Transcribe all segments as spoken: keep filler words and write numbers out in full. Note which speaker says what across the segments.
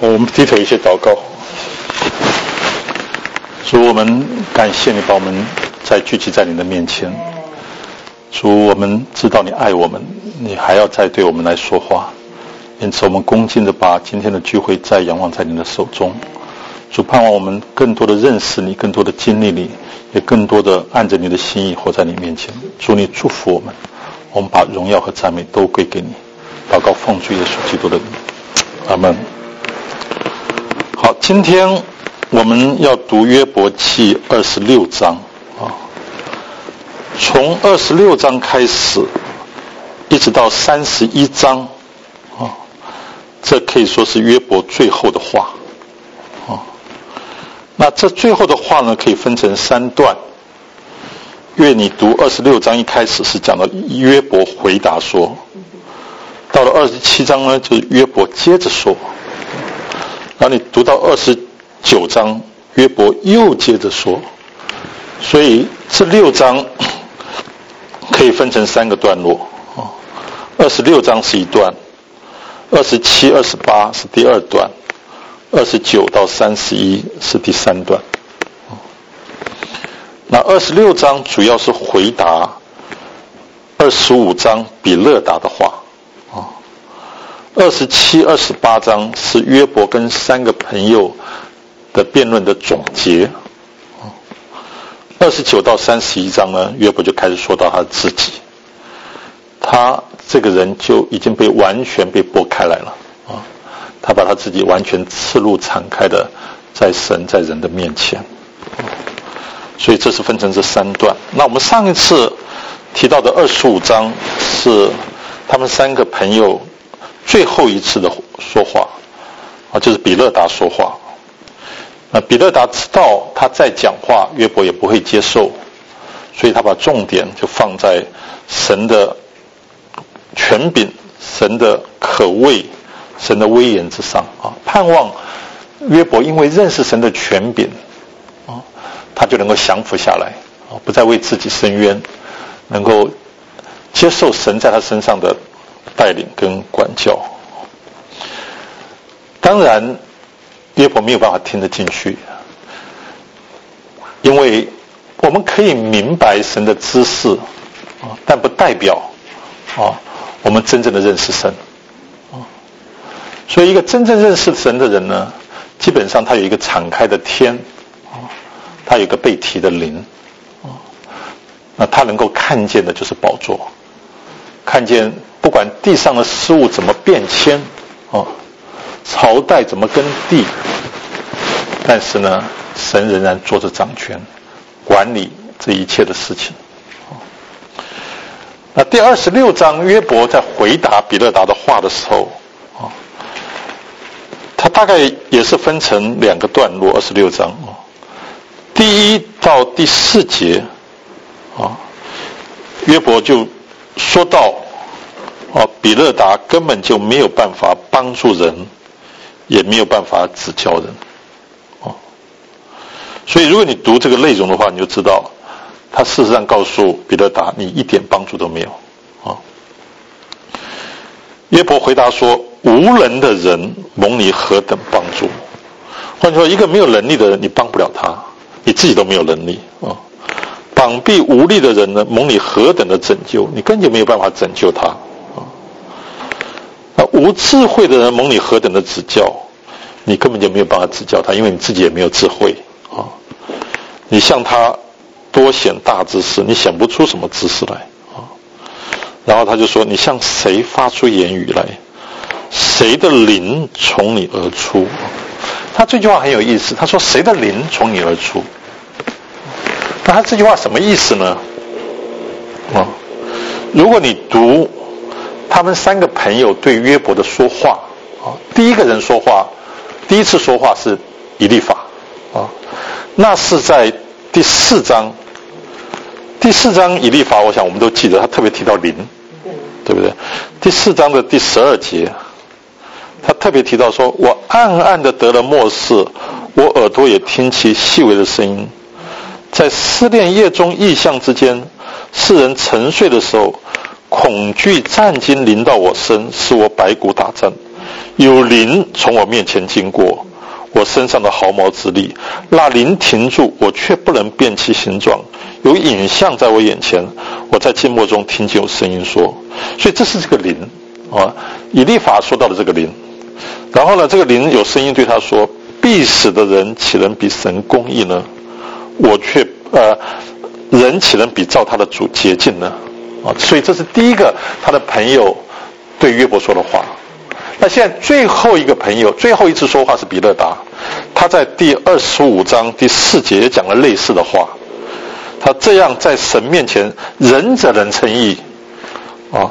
Speaker 1: 我们低头一些祷告。主，我们感谢你把我们再聚集在你的面前。主，我们知道你爱我们，你还要再对我们来说话，因此我们恭敬的把今天的聚会再仰望在你的手中。主，盼望我们更多的认识你，更多的经历你，也更多的按着你的心意活在你面前。主，你祝福我们，我们把荣耀和赞美都归给你。祷告奉主耶稣基督的名，阿们。好，今天我们要读约伯记二十六章啊，从二十六章开始，一直到三十一章啊，这可以说是约伯最后的话啊。那这最后的话呢，可以分成三段。因为你读二十六章一开始是讲到约伯回答说，到了二十七章呢，就是约伯接着说，然后你读到二十九章，约伯又接着说，所以这六章可以分成三个段落啊。二十六章是一段，二十七、二十八是第二段，二十九到三十一是第三段。那二十六章主要是回答二十五章比勒达的话啊。二十七、二十八章是约伯跟三个朋友的辩论的总结。二十九到三十一章呢，约伯就开始说到他自己，他这个人就已经被完全被剥开来了啊，他把他自己完全赤露敞开的在神在人的面前。所以这是分成这三段。那我们上一次提到的二十五章是他们三个朋友最后一次的说话啊，就是比勒达说话。那比勒达知道他再讲话约伯也不会接受，所以他把重点就放在神的权柄、神的可畏、神的威严之上啊，盼望约伯因为认识神的权柄啊，他就能够降服下来啊，不再为自己伸冤，能够接受神在他身上的带领跟管教。当然约伯没有办法听得进去，因为我们可以明白神的知识啊，但不代表啊我们真正的认识神啊。所以一个真正认识神的人呢，基本上他有一个敞开的天啊，他有一个被提的灵啊，那他能够看见的就是宝座，看见不管地上的事物怎么变迁啊，朝代怎么更替，但是呢，神仍然坐着掌权，管理这一切的事情。那第二十六章约伯在回答比勒达的话的时候啊，他大概也是分成两个段落。二十六章啊，第一到第四节啊，约伯就说到啊，比勒达根本就没有办法帮助人，也没有办法指教人啊。所以如果你读这个内容的话，你就知道他事实上告诉比勒达，你一点帮助都没有啊。约伯回答说，无能的人蒙你何等帮助？换句话说，一个没有能力的人你帮不了他，你自己都没有能力啊。膀臂无力的人呢，蒙你何等的拯救？你根本就没有办法拯救他啊。那无智慧的人蒙你何等的指教？你根本就没有办法指教他，因为你自己也没有智慧啊。你向他多显大知识，你想不出什么知识来啊。然后他就说，你向谁发出言语来？谁的灵从你而出？他这句话很有意思，他说谁的灵从你而出？那他这句话什么意思呢？啊，如果你读他们三个朋友对约伯的说话啊，第一个人说话，第一次说话是以利法啊，那是在第四章。第四章以利法，我想我们都记得，他特别提到灵，对不对？第四章的第十二节，他特别提到说，我暗暗的得了默示，我耳朵也听其细微的声音，在思念夜中异象之间，世人沉睡的时候，恐惧战惊临到我身，使我百骨打颤。 有灵从我面前经过，我身上的毫毛之力，那灵停住，我却不能辨其形状。有影像在我眼前，我在静默中听见有声音说。所以这是这个灵啊，以利法说到的这个灵。然后呢，这个灵有声音对他说：必死的人岂能比神公义呢？我却呃，人岂能比照他的主洁净呢？啊，所以这是第一个他的朋友对约伯说的话。那现在最后一个朋友，最后一次说话是比勒达，他在第二十五章第四节也讲了类似的话。他这样在神面前，仁者能称义啊，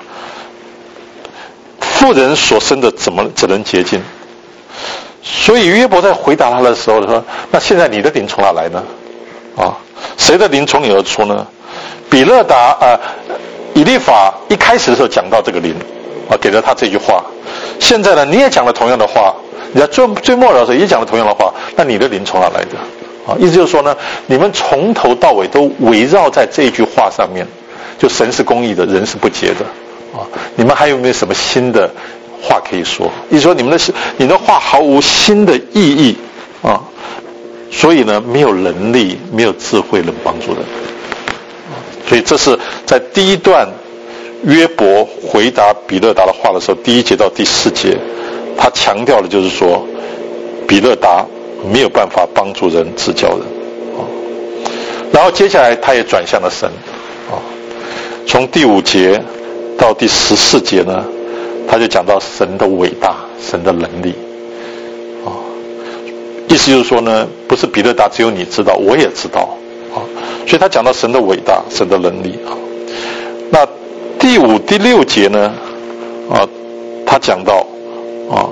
Speaker 1: 妇人所生的怎么只能洁净？所以约伯在回答他的时候说：那现在你的灵从哪来呢？啊，谁的灵从你而出呢？比勒达啊、呃，以利法一开始的时候讲到这个灵啊，给了他这句话。现在呢，你也讲了同样的话，你在最最末了的时候也讲了同样的话，那你的灵从哪来的？啊，意思就是说呢，你们从头到尾都围绕在这一句话上面，就神是公义的，人是不洁的啊。你们还有没有什么新的话可以说？意思说你们的你的话毫无新的意义啊，所以呢，没有能力，没有智慧能帮助人。所以这是在第一段约伯回答比勒达的话的时候，第一节到第四节，他强调的就是说，比勒达没有办法帮助人指教人啊。然后接下来他也转向了神啊，从第五节到第十四节呢，他就讲到神的伟大，神的能力啊。意思就是说呢，不是比勒达只有你知道，我也知道啊。所以他讲到神的伟大，神的能力啊。那第五、第六节呢，啊，他讲到啊，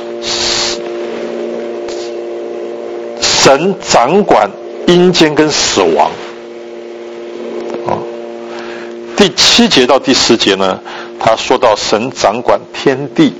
Speaker 1: 神掌管阴间跟死亡啊。第七节到第十节呢，他说到神掌管天地。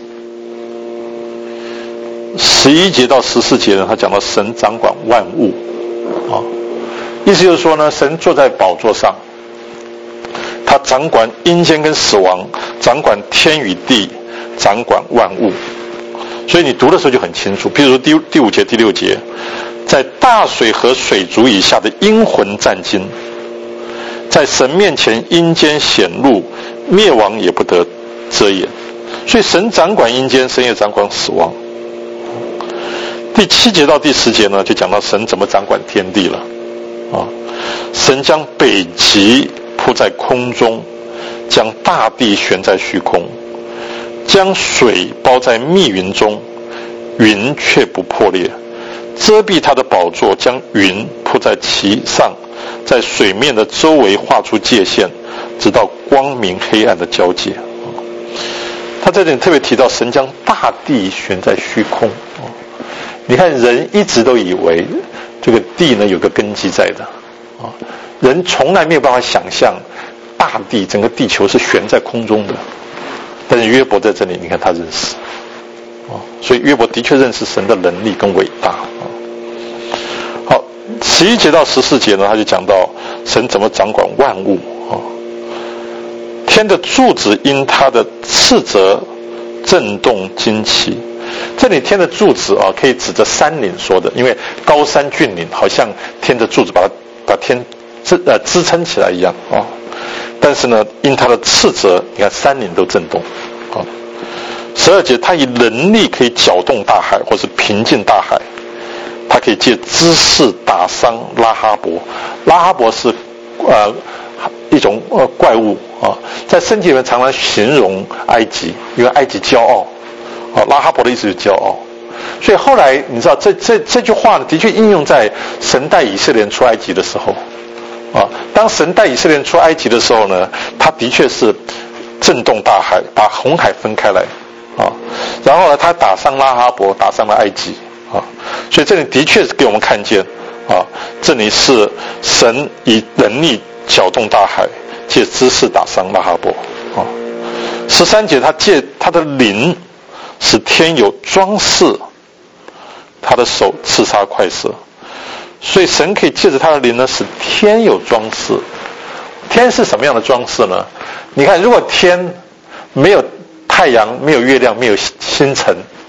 Speaker 1: 十一节到十四节呢，他讲到神掌管万物啊。意思就是说呢，神坐在宝座上，他掌管阴间跟死亡，掌管天与地，掌管万物。所以你读的时候就很清楚。比如说第第五节、第六节，在大水和水族以下的阴魂战惊，在神面前阴间显露，灭亡也不得遮掩。所以神掌管阴间，神也掌管死亡。第七节到第十节呢，就讲到神怎么掌管天地了啊。神将北极铺在空中，将大地悬在虚空，将水包在密云中，云却不破裂，遮蔽他的宝座，将云铺在其上，在水面的周围画出界限，直到光明黑暗的交界。他在这里特别提到神将大地悬在虚空。你看人一直都以为这个地呢有个根基在的啊，人从来没有办法想象大地整个地球是悬在空中的。但是约伯在这里，你看他认识啊，所以约伯的确认识神的能力跟伟大啊。好，十一节到十四节呢，他就讲到神怎么掌管万物啊。天的柱子因他的斥责震动惊奇。这里天的柱子啊，可以指着山岭说的，因为高山峻岭好像天的柱子把它把天支呃支撑起来一样啊。但是呢，因他的斥责，你看山岭都震动啊。十二节，他以能力可以搅动大海，或是平静大海。他可以借知识打伤拉哈伯。拉哈伯是呃一种呃怪物啊，在圣经里面常常形容埃及，因为埃及骄傲。啊，拉哈伯的意思是骄傲，所以后来你知道这这这句话呢，的确应用在神带以色列人出埃及的时候，啊，当神带以色列人出埃及的时候呢，他的确是震动大海，把红海分开来，啊，然后呢，他打伤拉哈伯，打伤了埃及，啊，所以这里的确是给我们看见，啊，这里是神以能力搅动大海，借知识打伤拉哈伯，啊，十三节他借他的灵。使天有装饰，他的手刺杀快射，所以神可以借着他的灵呢，使天有装饰。天是什么样的装饰呢？你看，如果天没有太阳、没有月亮、没有星辰，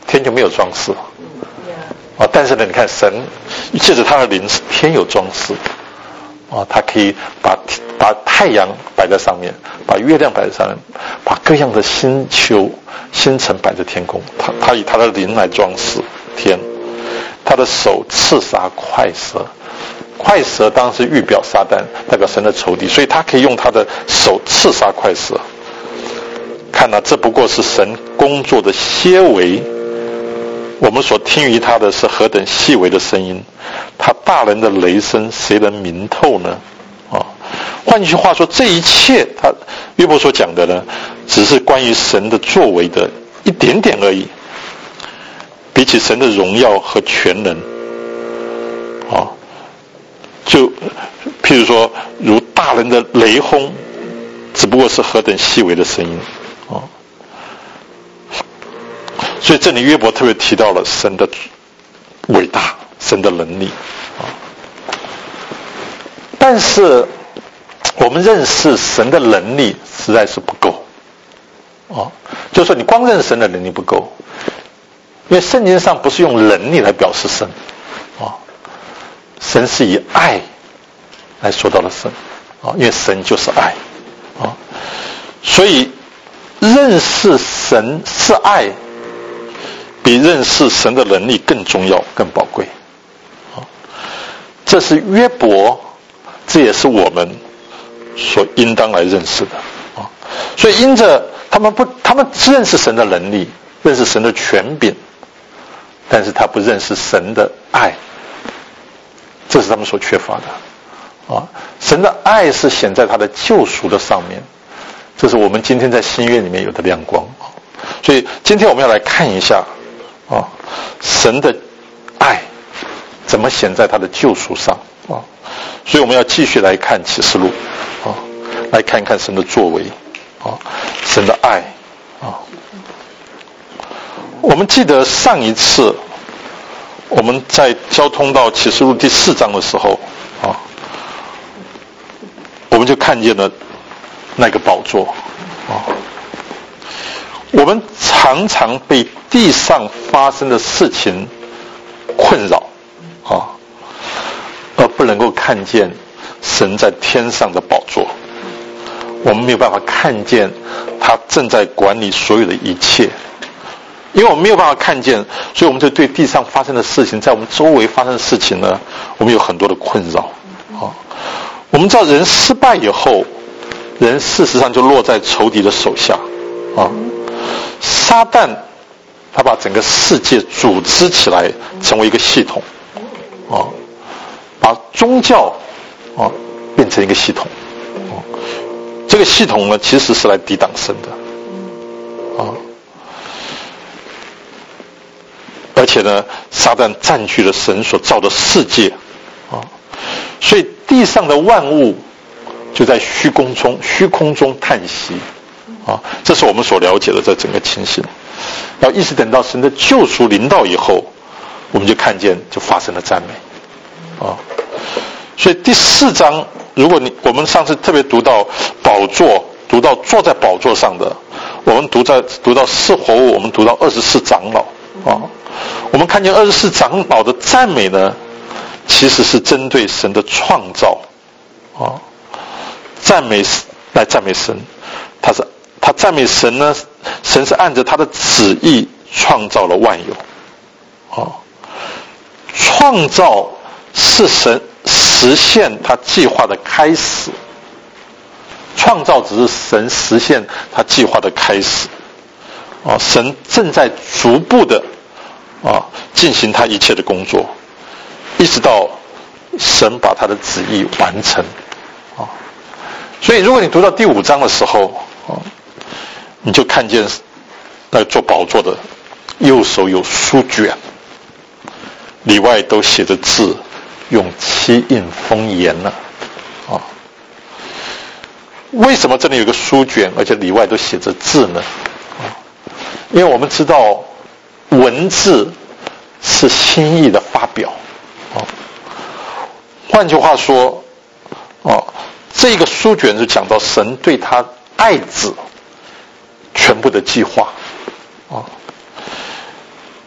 Speaker 1: 天就没有装饰啊。但是呢，你看神借着他的灵，天有装饰啊，他可以把把太阳摆在上面，把月亮摆在上面，把各样的星球星辰摆在天空，他他以他的灵来装饰天。他的手刺杀快蛇，快蛇当然是预表撒旦，代表神的仇敌，所以他可以用他的手刺杀快蛇。看啊，这不过是神工作的些微，我们所听于他的是何等细微的声音，他大人的雷声谁能明透呢？啊，换句话说，这一切他约伯所讲的呢，只是关于神的作为的一点点而已。比起神的荣耀和全能，啊，就譬如说，如大人的雷轰，只不过是何等细微的声音啊！所以这里约伯特别提到了神的伟大，神的能力啊。但是我们认识神的能力实在是不够啊，就是说你光认识神的能力不够。因为圣经上不是用能力来表示神啊，神是以爱来说到了神啊，因为神就是爱啊，所以认识神是爱，比认识神的能力更重要、更宝贵啊。这是约伯，这也是我们所应当来认识的啊。所以因着他们不，他们认识神的能力，认识神的权柄。但是他不认识神的爱，这是他们所缺乏的啊！神的爱是显在他的救赎的上面，这是我们今天在新约里面有的亮光啊！所以今天我们要来看一下啊，神的爱怎么显在他的救赎上啊！所以我们要继续来看启示录啊，来看一看神的作为啊，神的爱啊。我们记得上一次我们在交通到启示录第四章的时候啊，我们就看见了那个宝座啊。我们常常被地上发生的事情困扰啊，而不能够看见神在天上的宝座。我们没有办法看见他正在管理所有的一切。因为我们没有办法看见，所以我们就对地上发生的事情，在我们周围发生的事情呢，我们有很多的困扰啊。我们知道人失败以后，人事实上就落在仇敌的手下啊。撒旦他把整个世界组织起来，成为一个系统啊，把宗教啊变成一个系统啊。这个系统呢，其实是来抵挡神的啊。而且呢，撒旦占据了神所造的世界啊，所以地上的万物就在虚空中虚空中叹息啊，这是我们所了解的这整个情形。要一直等到神的救赎临到以后，我们就看见就发生了赞美啊。所以第四章，如果你我们上次特别读到宝座，读到坐在宝座上的，我们读在读到四活物，我们读到二十四长老啊。我们看见二十四长老的赞美呢，其实是针对神的创造啊，赞美来赞美神，他是他赞美神呢，神是按着他的旨意创造了万有啊，创造是神实现他计划的开始，创造只是神实现他计划的开始啊，神正在逐步的啊，进行他一切的工作，一直到神把他的旨意完成啊。所以，如果你读到第五章的时候啊，你就看见那个做宝座的右手有书卷，里外都写着字，用漆印封严了啊。为什么这里有个书卷，而且里外都写着字呢？啊，因为我们知道文字是心意的发表啊。换句话说啊，这个书卷就讲到神对他爱子全部的计划啊。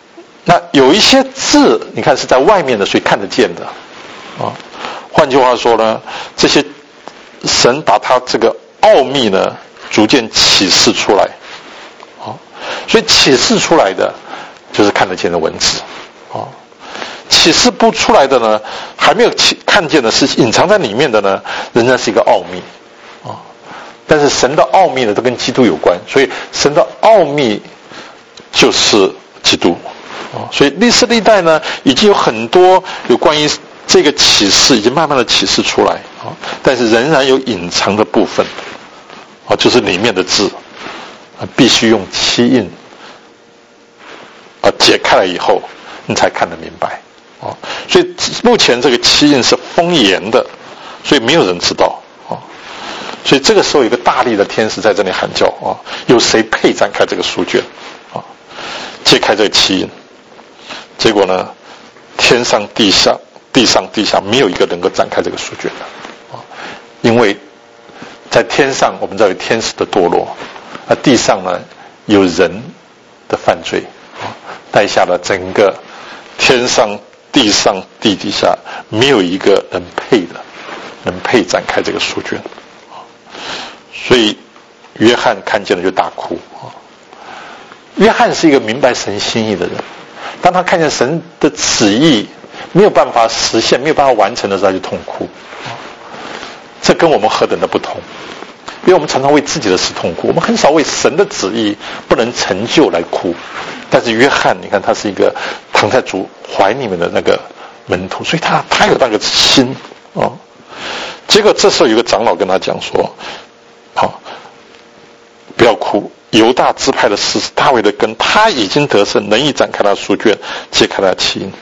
Speaker 1: 那有一些字，你看是在外面的，所以看得见的啊。换句话说呢，这些神把他这个奥秘呢，逐渐启示出来啊。所以启示出来的，就是看得见的文字啊。启示不出来的呢，还没有看见的是隐藏在里面的呢，仍然是一个奥秘啊。但是神的奥秘呢，都跟基督有关，所以神的奥秘就是基督啊。所以历世历代呢，已经有很多有关于这个启示，已经慢慢的启示出来啊，但是仍然有隐藏的部分啊，就是里面的字啊，必须用漆印啊解开来以后，你才看得明白。啊，所以目前这个漆印是封严的，所以没有人知道啊。所以这个时候有一个大力的天使在这里喊叫啊，有谁配展开这个书卷啊？揭开这个漆印，结果呢，天上地下，地上地下没有一个能够展开这个书卷的啊，因为在天上我们知道有天使的堕落，那地上呢有人的犯罪啊，带下了整个天上。地上地底下没有一个能配的，能配展开这个书卷，所以约翰看见了就大哭啊。约翰是一个明白神心意的人，当他看见神的旨意没有办法实现、没有办法完成的时候，他就痛哭。这跟我们何等的不同！因为我们常常为自己的事痛哭，我们很少为神的旨意不能成就来哭。但是约翰，你看他是一个躺在主怀里面的那个门徒，所以他他有那个心啊。结果这时候有个长老跟他讲说：“啊，不要哭，犹大支派的狮子大卫的根，他已经得胜，能以展开他的书卷，揭开他的漆印。”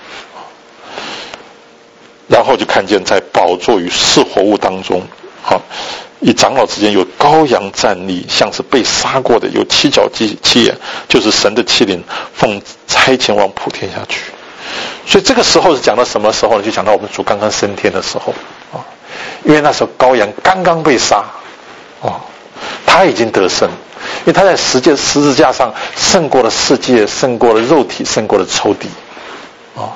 Speaker 1: 然后就看见在宝座与四活物当中，啊。与长老之间有羔羊站立，像是被杀过的，有七角七七眼，就是神的七灵，奉差遣往普天下去。所以这个时候是讲到什么时候呢？就讲到我们主刚刚升天的时候啊，因为那时候羔羊刚刚被杀啊，他已经得胜，因为他在十字十字架上胜过了世界，胜过了肉体，胜过了仇敌啊。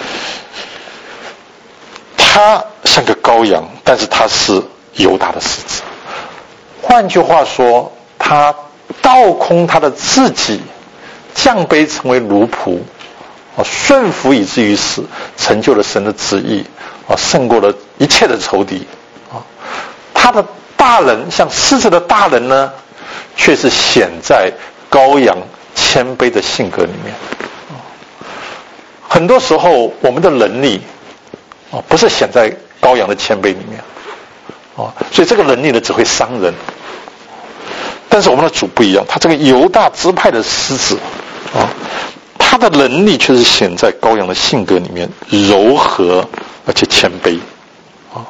Speaker 1: 他像个羔羊，但是他是犹大的狮子，换句话说，他倒空他的自己，降卑成为奴仆，啊，顺服以至于死，成就了神的旨意，啊，胜过了一切的仇敌，啊，他的大人像狮子的大人呢，却是显在羔羊谦卑的性格里面。啊，很多时候我们的能力，啊，不是显在羔羊的谦卑里面。啊，所以这个能力呢只会伤人，但是我们的主不一样，他这个犹大支派的狮子啊，他的能力却是显在羔羊的性格里面，柔和而且谦卑啊。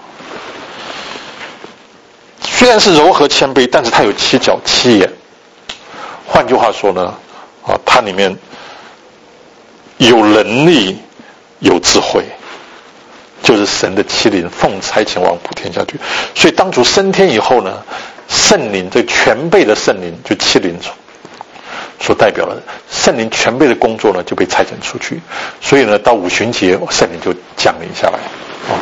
Speaker 1: 虽然是柔和谦卑，但是他有七角七眼，换句话说呢，啊，他里面有能力，有智慧。就是神的七灵奉差遣往普天下去，所以当主升天以后呢，圣灵这全备的圣灵就七灵所代表了圣灵全备的工作呢就被差遣出去，所以呢到五旬节圣灵就降临下来啊。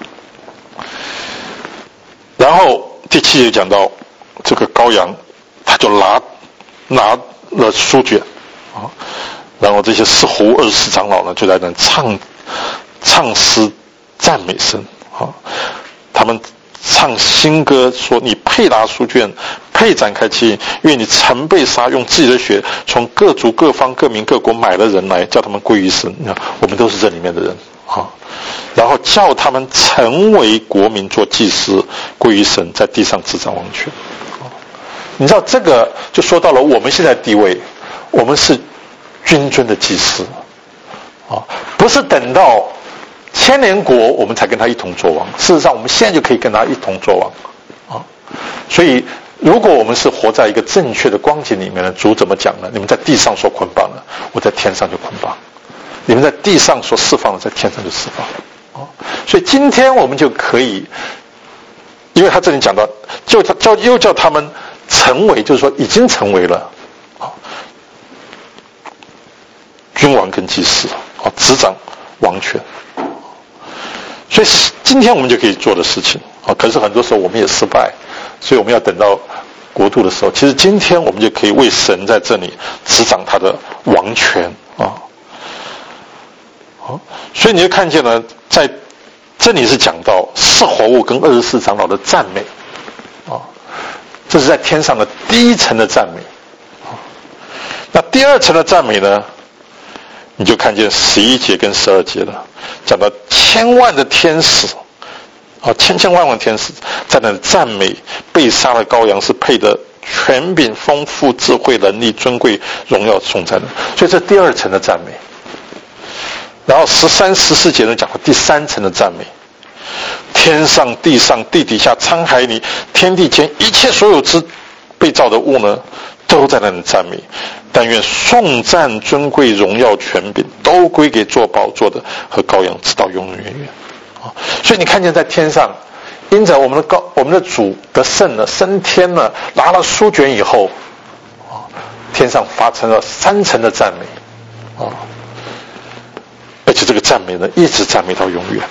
Speaker 1: 然后第七节讲到这个羔羊，他就拿拿了书卷啊，然后这些四活物二十四长老呢就在那唱唱诗。赞美神啊！他们唱新歌说：“你配拿书卷，配展开漆印，因为你曾被杀，用自己的血从各族、各方、各民、各国买了人来，叫他们归于神。你看，我们都是这里面的人啊。然后叫他们成为国民，做祭司，归于神，在地上执掌王权。啊，你知道这个就说到了我们现在地位，我们是君尊的祭司啊，不是等到。”千年国我们才跟他一同作王，事实上我们现在就可以跟他一同作王啊！所以如果我们是活在一个正确的光景里面呢，主怎么讲呢？你们在地上所捆绑的，我在天上就捆绑；你们在地上所释放的，在天上就释放啊！所以今天我们就可以，因为他这里讲到，就叫又叫他们成为，就是说已经成为了啊君王跟祭司。 执掌王权。所以今天我们就可以做的事情啊，可是很多时候我们也失败，所以我们要等到国度的时候，其实今天我们就可以为神在这里执掌他的王权啊。好，所以你就看见了，在这里是讲到四活物跟二十四长老的赞美啊，这是在天上的第一层的赞美啊。那第二层的赞美呢，你就看见十一节跟十二节了，讲到千万的天使啊，千千万万天使在那里赞美被杀的羔羊是配的权柄、丰富、智慧、能力、尊贵、荣耀、颂赞的。所以这第二层的赞美。然后十三、十四节呢讲到第三层的赞美，天上、地上、地底下、沧海里、天地间一切所有之被造的物呢，都在那里赞美。但愿颂赞、尊贵、荣耀、权柄都归给坐宝座的和羔羊，直到永永远远。啊，所以你看见在天上，因着我们的高我们的主得胜了，升天了，拿了书卷以后，啊，天上发生了三层的赞美，啊，而且这个赞美呢，一直赞美到永远。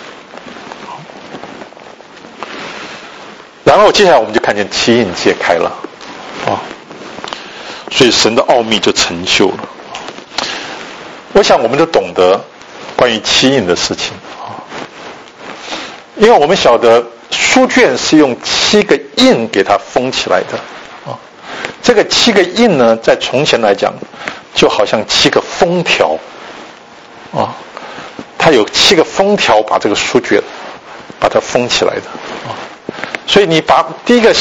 Speaker 1: 然后接下来我们就看见七印揭开了，啊，所以神的奥秘就成就了。我想我们都懂得关于七印的事情啊，因为我们晓得书卷是用七个印给它封起来的啊。这个七个印呢，在从前来讲，就好像七个封条啊，它有七个封条把这个书卷把它封起来的啊。所以你把第一个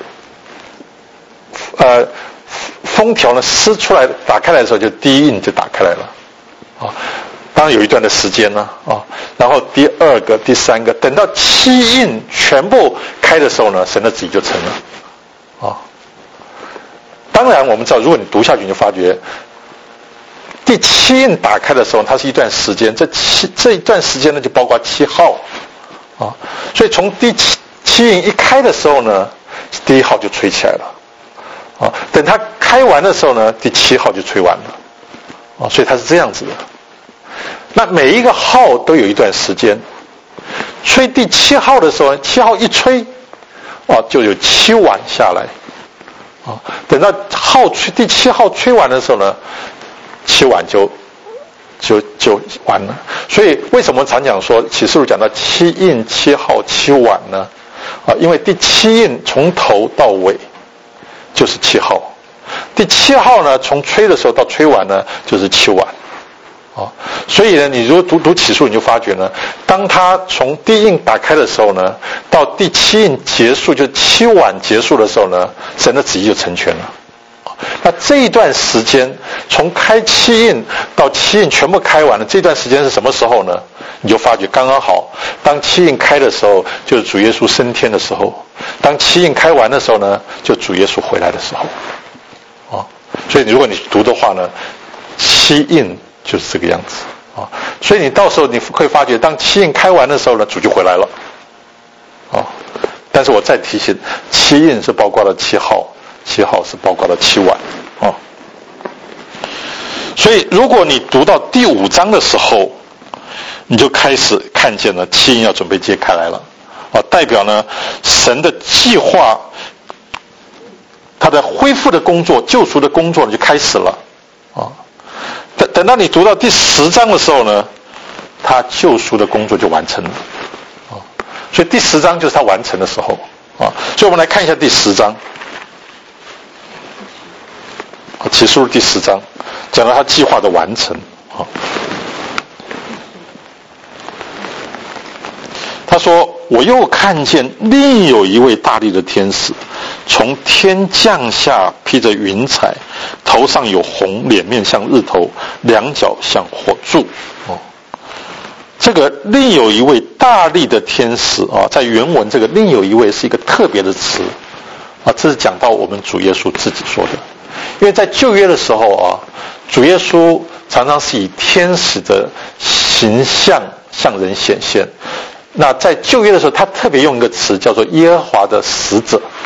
Speaker 1: 呃封条呢撕出来打开来的时候，就第一印就打开来了啊。当然有一段的时间呢啊，然后第二个、第三个，等到七印全部开的时候呢，神的旨意就成了啊。当然我们知道，如果你读下去，你就发觉第七印打开的时候，它是一段时间，这七这一段时间呢，就包括七号啊。所以从第七七印一开的时候呢，第一号就吹起来了啊。等它开完的时候呢，第七号就吹完了啊。所以它是这样子的。那每一个号都有一段时间，吹第七号的时候，七号一吹，啊，就有七晚下来，啊，等到号吹第七号吹完的时候呢，七晚就就就完了。所以为什么常讲说启示录讲到七印、七号、七晚呢？啊，因为第七印从头到尾就是七号，第七号呢，从吹的时候到吹完呢，就是七晚。啊，所以呢，你如果读读启示，你就发觉呢，当它从第一印打开的时候呢，到第七印结束，就七晚结束的时候呢，神的旨意就成全了。那这一段时间，从开七印到七印全部开完了，这段时间是什么时候呢？你就发觉刚刚好，当七印开的时候，就是主耶稣升天的时候；当七印开完的时候呢，就主耶稣回来的时候。啊，所以如果你读的话呢，七印就是这个样子啊，所以你到时候你会发觉，当七印开完的时候呢，主就回来了啊。但是我再提醒，七印是包括了七号，七号是包括了七晚啊。所以如果你读到第五章的时候，你就开始看见了七印要准备揭开来了啊，代表呢神的计划，他的恢复的工作、救赎的工作就开始了啊。等等到你读到第十章的时候呢，他救赎的工作就完成了啊，所以第十章就是他完成的时候啊。所以我们来看一下第十章，启示录第十章讲到他计划的完成啊。他说：“我又看见另有一位大力的天使从天降下，披着云彩，头上有红，脸面像日头，两脚像火柱。”哦，这个另有一位大力的天使啊，在原文这个另有一位是一个特别的词啊，这是讲到我们主耶稣自己说的。因为在旧约的时候啊，主耶稣常常是以天使的形象向人显现。那在旧约的时候，他特别用一个词叫做耶和华的使者，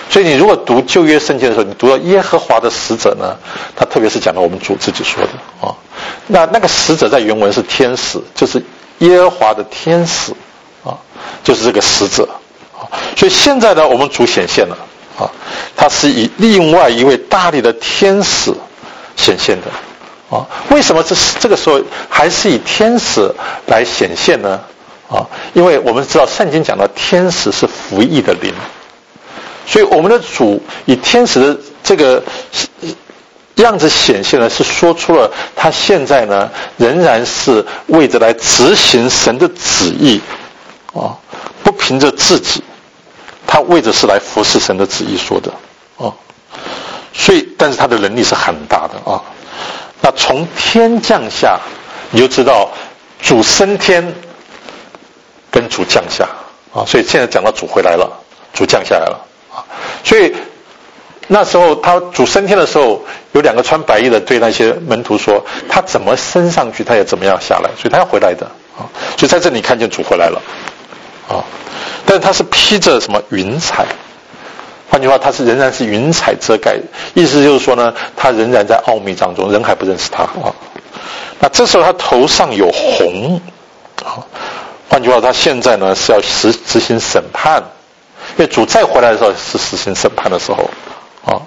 Speaker 1: 所以你如果读旧约圣经的时候，你读到耶和华的使者呢，他特别是讲到我们主自己说的啊。那那个使者在原文是天使，就是耶和华的天使啊，就是这个使者啊。所以现在呢，我们主显现了啊，他是以另外一位大力的天使显现的啊。为什么这这个时候还是以天使来显现呢？啊，因为我们知道圣经讲到天使是服役的灵。所以我们的主以天使的这个样子显现呢，是说出了他现在呢仍然是为着来执行神的旨意啊，不凭着自己，他为着是来服侍神的旨意说的啊。所以但是他的能力是很大的啊。那从天降下，你就知道主升天跟主降下啊。所以现在讲到主回来了，主降下来了。所以那时候他主升天的时候，有两个穿白衣的对那些门徒说，他怎么升上去他也怎么样下来，所以他要回来的啊。所以在这里看见主回来了啊，但是他是披着什么云彩，换句话他是仍然是云彩遮盖，意思就是说呢，他仍然在奥秘当中，人还不认识他啊。那这时候他头上有红啊，换句话他现在呢是要实执行审判，因为主再回来的时候是实行审判的时候啊。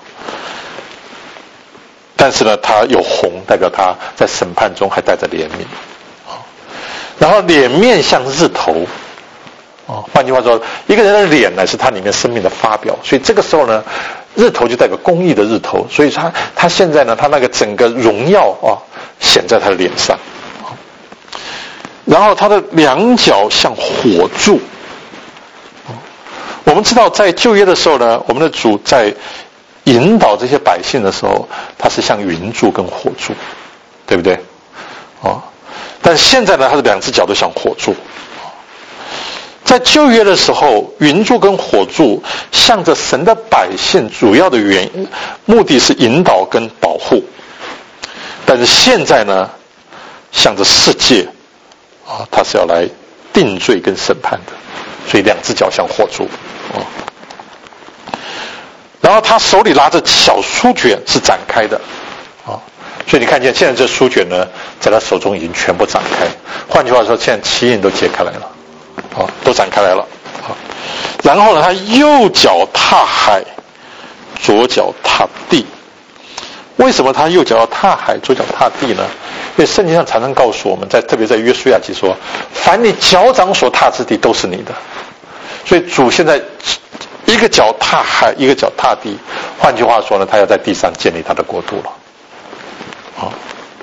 Speaker 1: 但是呢他有红，代表他在审判中还带着怜悯啊。然后脸面像日头啊，换句话说，一个人的脸呢是他里面生命的发表，所以这个时候呢日头就代表公义的日头，所以他他现在呢他那个整个荣耀啊显在他的脸上啊。然后他的两脚像火柱。我们知道在旧约的时候呢，我们的主在引导这些百姓的时候，他是像云柱跟火柱，对不对？哦，但现在呢，他的两只脚都像火柱。在旧约的时候，云柱跟火柱向着神的百姓，主要的原因目的是引导跟保护，但是现在呢，向着世界啊，他是要来定罪跟审判的，所以两只脚像火柱。哦，然后他手里拿着小书卷是展开的啊，所以你看见现在这书卷呢，在他手中已经全部展开。换句话说，现在七印都揭开来了，啊，都展开来了啊。然后呢，他右脚踏海，左脚踏地。为什么他右脚要踏海，左脚踏地呢？因为圣经上常常告诉我们，在特别在约书亚记说，凡你脚掌所踏之地都是你的。所以主现在一个脚踏海，一个脚踏地，换句话说呢，他要在地上建立他的国度了啊。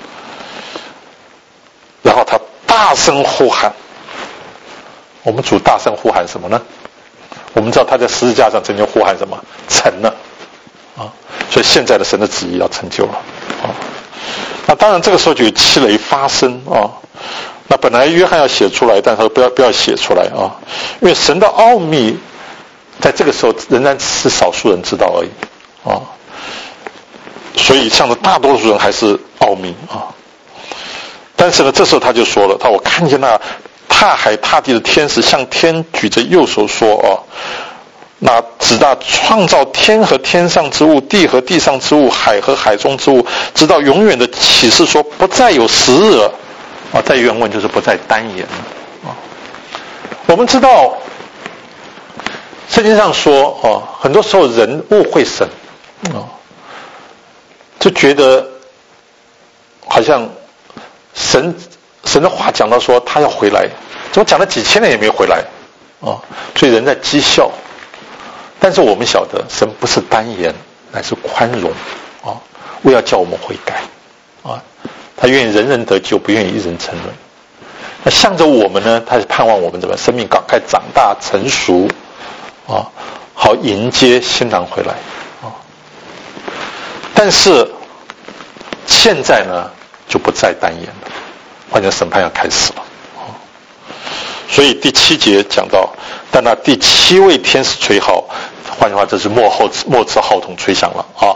Speaker 1: 然后他大声呼喊，我们主大声呼喊什么呢？我们知道他在十字架上曾经呼喊什么？成了啊。所以现在的神的旨意要成就了啊。那当然这个时候就有七雷发生啊。那本来约翰要写出来，但他说不要不要写出来啊，因为神的奥秘在这个时候仍然是少数人知道而已啊，所以向着大多数人还是奥秘啊。但是呢，这时候他就说了，他我看见那踏海踏地的天使向天举着右手说啊，那指那创造天和天上之物，地和地上之物，海和海中之物，直到永远的启示说，不再有时日了。啊，在原文就是不再单言啊。我们知道，圣经上说啊，很多时候人误会神啊，就觉得好像神神的话讲到说他要回来，怎么讲了几千年也没回来啊？所以人在讥笑。但是我们晓得，神不是单言，乃是宽容啊，为要叫我们悔改啊。他愿意人人得救，不愿意一人沉沦。那向着我们呢，他是盼望我们怎么生命赶快长大成熟啊，好迎接新郎回来啊。但是现在呢，就不再单言了，换成审判要开始了啊。所以第七节讲到，但那第七位天使吹号，换句话，这是末后末次号筒吹响了啊。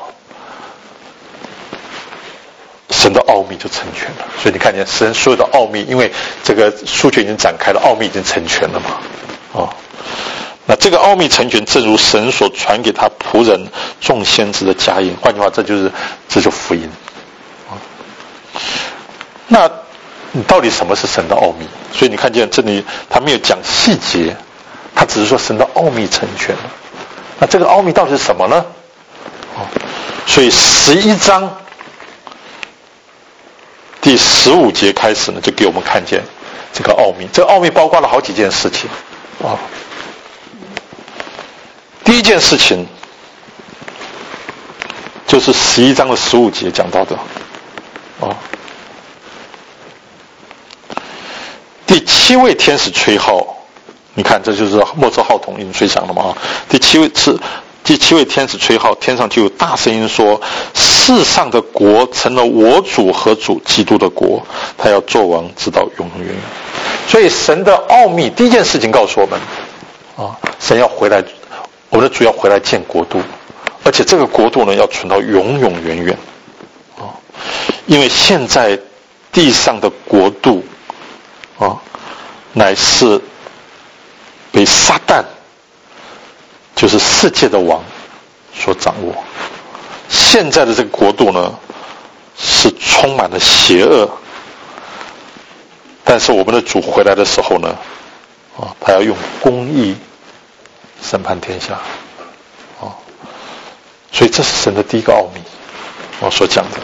Speaker 1: 神的奥秘就成全了，所以你看见神所有的奥秘，因为这个书卷已经展开了，奥秘已经成全了嘛，啊， 那这个奥秘成全，正如神所传给他仆人众先知的佳音。换句话，这就是这就福音。那到底什么是神的奥秘？所以你看见这里他没有讲细节，他只是说神的奥秘成全了。那这个奥秘到底是什么呢？所以十一章第十五节开始呢，就给我们看见这个奥秘。这个奥秘包括了好几件事情啊。第一件事情就是十一章的十五节讲到的啊。第七位天使吹号，你看这就是末次号筒已经吹响了嘛啊。第七位是第七位天使吹号，天上就有大声音说：世上的国成了我主和主基督的国，他要做王直到永永远远。所以神的奥秘第一件事情告诉我们啊，神要回来，我们的主要回来建国度，而且这个国度呢要存到永永远远啊。因为现在地上的国度啊，乃是被撒旦，就是世界的王所掌握。现在的这个国度呢，是充满了邪恶。但是我们的主回来的时候呢，啊，他要用公义审判天下，啊，所以这是神的第一个奥秘，我所讲的。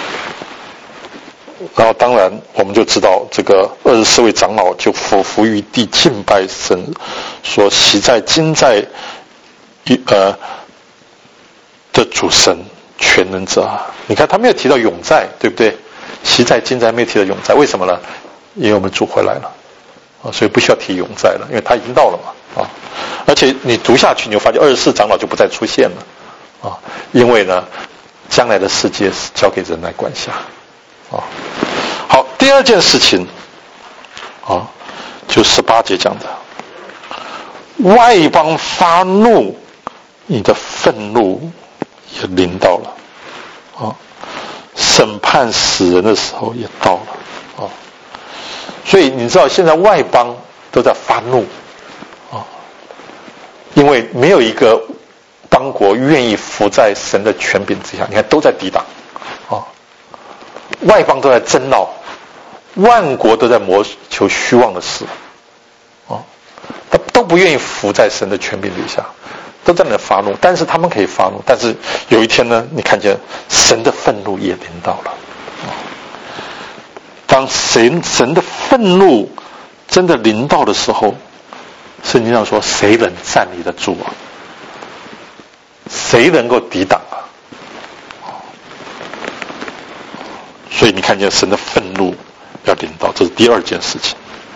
Speaker 1: 然后当然我们就知道这个二十四位长老就俯伏于地敬拜神，说喜在今在呃的主神全能者啊。你看他没有提到永在，对不对？喜在今在没有提到永在，为什么呢？因为我们主回来了啊，所以不需要提永在了，因为他已经到了嘛啊。而且你读下去，你就发现二十四长老就不再出现了啊，因为呢，将来的世界是交给人来管辖啊。好，第二件事情啊，就十八节讲的，外邦发怒，你的愤怒也临到了啊，审判死人的时候也到了啊。所以你知道现在外邦都在发怒啊，因为没有一个邦国愿意服在神的权柄之下，你看都在抵挡啊，外邦都在争闹，万国都在谋求虚妄的事啊，他都不愿意服在神的权柄底下，都在那发怒。但是他们可以发怒，但是有一天呢，你看见神的愤怒也临到了啊。当神神的愤怒真的临到的时候，圣经上说谁能站立得住啊？谁能够抵挡啊？所以你看见神的愤怒要临到，这是第二件事情啊。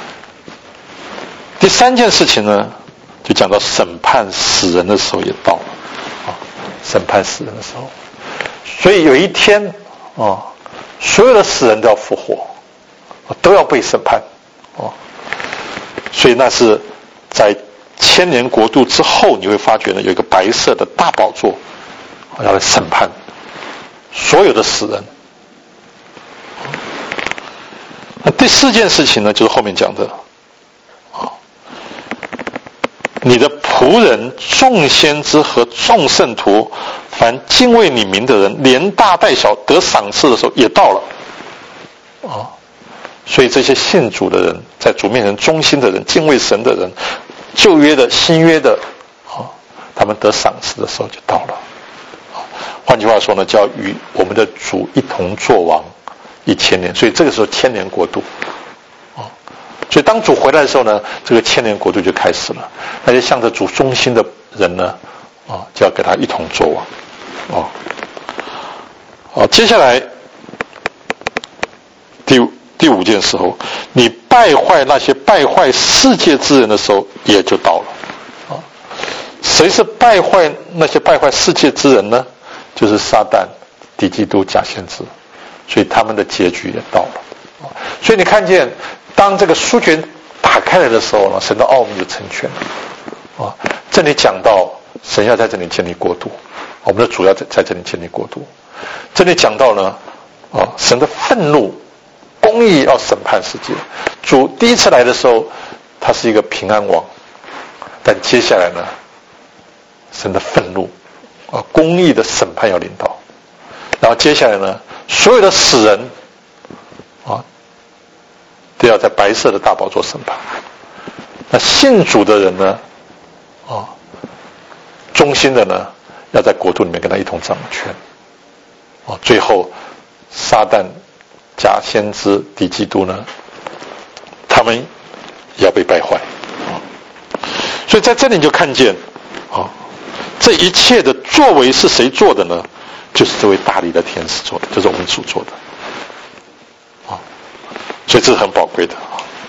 Speaker 1: 第三件事情呢，就讲到审判死人的时候也到了啊，审判死人的时候，所以有一天啊，所有的死人都要复活，都要被审判啊。所以那是在千年国度之后，你会发觉呢，有一个白色的大宝座要来审判所有的死人。那第四件事情呢，就是后面讲的啊，你的仆人众先知和众圣徒，凡敬畏你名的人，连大带小得赏赐的时候也到了啊。所以这些信主的人，在主面前忠心的人，敬畏神的人，旧约的新约的啊，他们得赏赐的时候就到了啊。换句话说呢，就要与我们的主一同作王一千年，所以这个时候千年国度啊。所以当主回来的时候呢，这个千年国度就开始了。那些向着主忠心的人呢啊，就要跟他一同作王啊。好，接下来第五第五件时候，你败坏那些败坏世界之人的时候也就到了啊。谁是败坏那些败坏世界之人呢？就是撒旦、敌基督、假先知，所以他们的结局也到了啊。所以你看见，当这个书卷打开来的时候呢，神的奥秘就成全了啊。这里讲到神要在这里建立国度，我们的主要在在这里建立国度。这里讲到呢啊，神的愤怒、公义要审判世界。主第一次来的时候，他是一个平安王，
Speaker 2: 但接下来呢，神的愤怒啊，公义的审判要临到，然后接下来呢，所有的死人啊，都要在白色的大宝座审判。那信主的人呢，啊，忠心的呢，要在国度里面跟他一同掌权。啊，最后撒旦、假先知、敌基督呢，他们也要被败坏。啊，所以在这里你就看见，啊，这一切的作为是谁做的呢？就是这位大力的天使做的，就是我们主做的。啊，所以这是很宝贵的。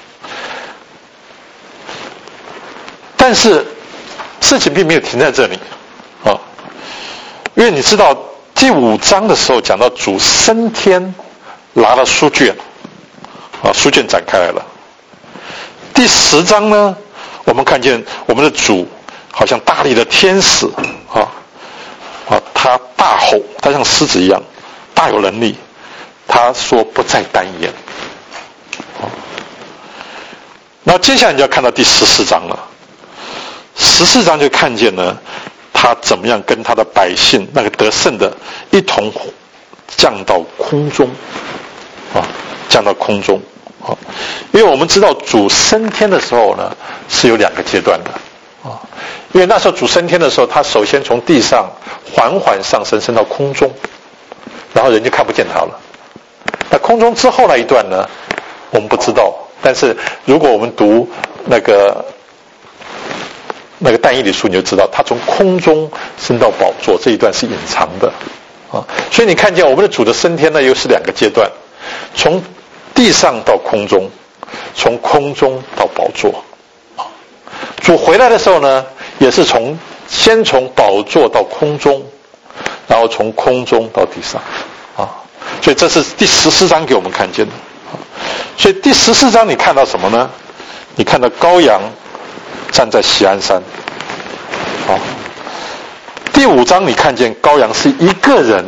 Speaker 2: 但是事情并没有停在这里啊，因为你知道第五章的时候讲到主升天拿了书卷啊，书卷展开来了。第十章呢，我们看见我们的主好像大力的天使啊啊，他大吼，他像狮子一样大有能力，他说不再单言啊。然后接下来你就要看到第十四章了。十四章就看见呢，他怎么样跟他的百姓那个得胜的一同降到空中啊，降到空中啊。因为我们知道主升天的时候呢是有两个阶段的啊，因为那时候主升天的时候，他首先从地上缓缓上升，升到空中，然后人就看不见他了。那空中之后那一段呢，我们不知道，但是如果我们读那个。那个但以理书你就知道，他从空中升到宝座这一段是隐藏的啊，所以你看见我们的主的升天呢，又是两个阶段，从地上到空中，从空中到宝座啊。主回来的时候呢，也是从先从宝座到空中，然后从空中到地上啊。所以这是第十四章给我们看见的啊。所以第十四章你看到什么呢？你看到羔羊站在锡安山，啊，第五章你看见羔羊是一个人，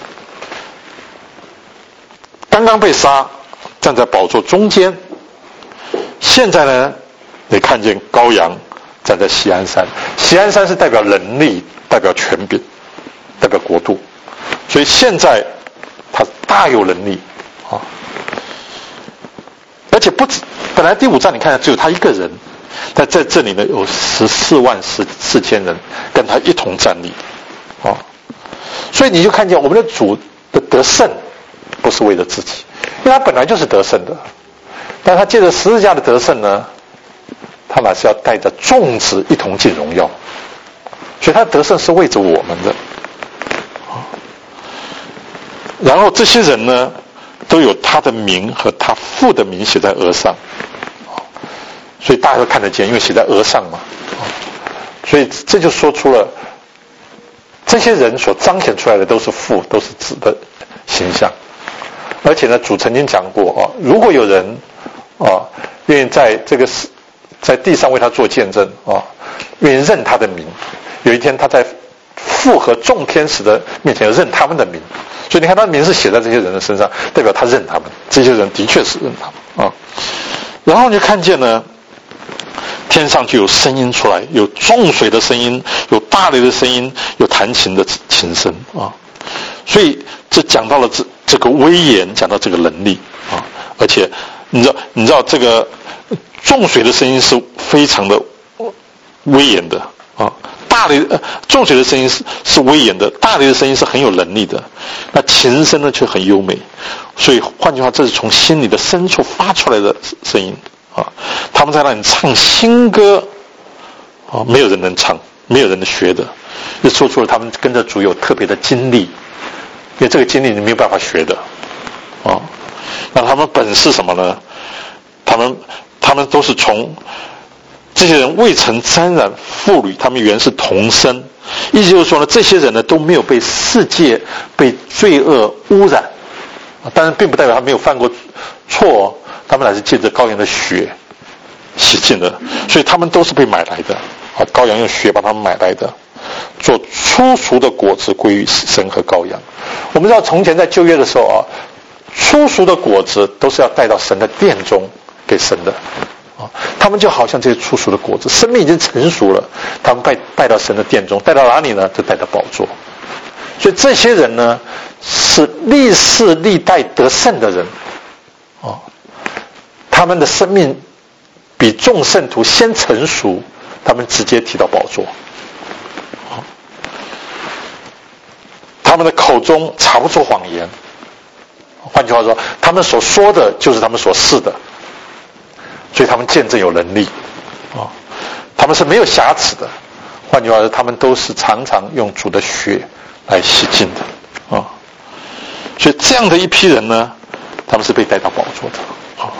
Speaker 2: 刚刚被杀，站在宝座中间。现在呢，你看见羔羊站在锡安山，锡安山是代表能力，代表权柄，代表国度，所以现在他大有能力啊，而且不止，本来第五章你看只有他一个人。但在这里呢，有十四万四四千人跟他一同站立，啊，所以你就看见我们的主的得胜，不是为了自己，因为他本来就是得胜的，但他借着十字架的得胜呢，他乃是要带着众子一同进荣耀，所以他的得胜是为着我们的，啊，然后这些人呢，都有他的名和他父的名写在额上。所以大家都看得见，因为写在额上嘛，所以这就说出了这些人所彰显出来的都是父，都是子的形象。而且呢，主曾经讲过啊，如果有人啊愿意在这个在地上为他做见证啊，愿意认他的名，有一天他在父和众天使的面前认他们的名。所以你看，他的名是写在这些人的身上，代表他认他们，这些人的确是认他们啊。然后你就看见呢。天上就有声音出来，有众水的声音，有大雷的声音，有弹琴的琴声啊！所以这讲到了这这个威严，讲到这个能力啊！而且你知道，你知道这个众水的声音是非常的威严的啊！大雷呃，众水的声音是是威严的，大雷的声音是很有能力的。那琴声呢却很优美，所以换句话，这是从心里的深处发出来的声音。啊，他们在那里唱新歌，啊，没有人能唱，没有人能学的，就说出了他们跟着主有特别的经历，因为这个经历你没有办法学的，啊，那他们本是什么呢？他们他们都是从这些人未曾沾染妇女，他们原是童生，意思就是说呢，这些人呢都没有被世界被罪恶污染，当然并不代表他没有犯过错。他们乃是借着羔羊的血洗净的，所以他们都是被买来的啊！羔羊用血把他们买来的，做初熟的果子归于神和羔羊。我们知道从前在旧约的时候啊，初熟的果子都是要带到神的殿中给神的啊。他他们就好像这些初熟的果子，生命已经成熟了，他们带带到神的殿中，带到哪里呢？就带到宝座。所以这些人呢，是历世历代得胜的人，哦，他们的生命比众圣徒先成熟，他们直接提到宝座。哦，他们的口中查不出谎言，换句话说，他们所说的就是他们所是的，所以他们见证有能力，哦，他们是没有瑕疵的。换句话说，他们都是常常用主的血来洗净的，啊、哦，所以这样的一批人呢，他们是被带到宝座的，啊、哦。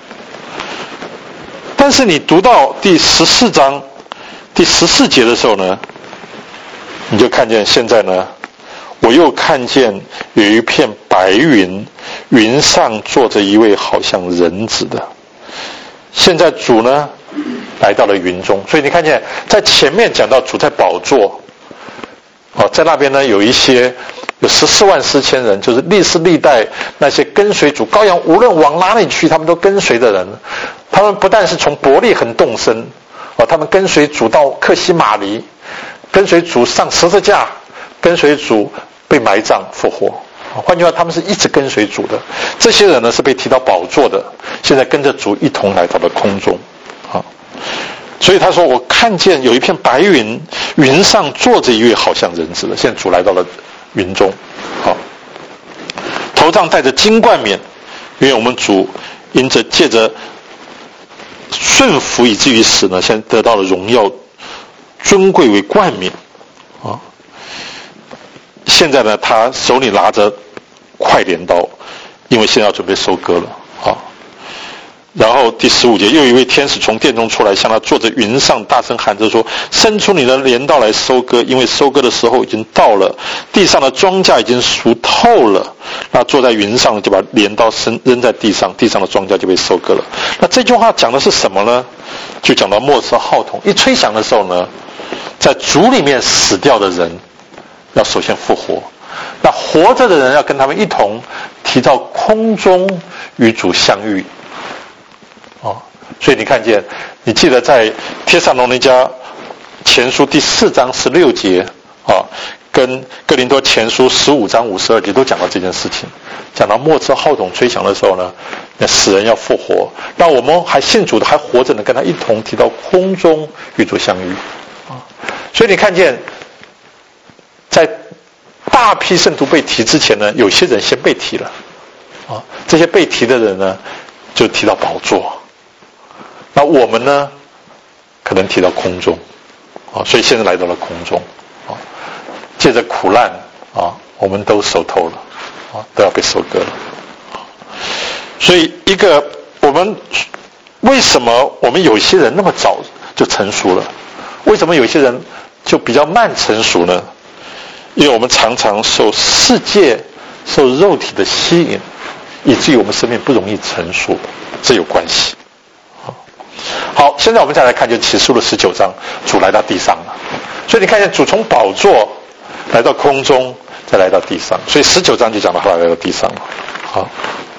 Speaker 2: 但是你读到第十四章第十四节的时候呢，你就看见现在呢，我又看见有一片白云，云上坐着一位好像人子的。现在主呢来到了云中，所以你看见在前面讲到主在宝座，哦，在那边呢有一些有十四万四千人，就是历世历代那些跟随主羔羊，无论往哪里去，他们都跟随的人。他们不但是从伯利恒动身，哦，他们跟随主到克西马尼，跟随主上十字架，跟随主被埋葬复活。换句话，他们是一直跟随主的。这些人呢是被提到宝座的，现在跟着主一同来到了空中，啊，所以他说我看见有一片白云，云上坐着一位好像人子的。现在主来到了云中，好，头上戴着金冠冕，因为我们主因着借着顺服以至于死呢，现在得到了荣耀尊贵为冠冕，啊。现在呢，他手里拿着快镰刀，因为现在要准备收割了，啊。然后第十五节，又有一位天使从殿中出来，向他坐着云上大声喊着说：伸出你的镰刀来收割，因为收割的时候已经到了，地上的庄稼已经熟透了。那坐在云上就把镰刀扔扔在地上，地上的庄稼就被收割了。那这句话讲的是什么呢？就讲到末次号筒一吹响的时候呢，在主里面死掉的人要首先复活，那活着的人要跟他们一同提到空中与主相遇。哦，所以你看见，你记得在帖撒罗尼迦前书第四章十六节啊，跟哥林多前书十五章五十二节都讲到这件事情，讲到末次号筒吹响的时候呢，那死人要复活，那我们还信主的还活着呢，跟他一同提到空中与主相遇啊。所以你看见，在大批圣徒被提之前呢，有些人先被提了啊，这些被提的人呢，就提到宝座。那我们呢，可能提到空中，啊，所以现在来到了空中，啊，借着苦难，啊，我们都熟透了，啊，都要被收割了。所以一个我们为什么我们有些人那么早就成熟了，为什么有些人就比较慢成熟呢？因为我们常常受世界、受肉体的吸引，以至于我们生命不容易成熟，这有关系。好，现在我们再来看，就启示录十九章，主来到地上了。所以你看见主从宝座来到空中，再来到地上。所以十九章就讲到后来来到地上了。好，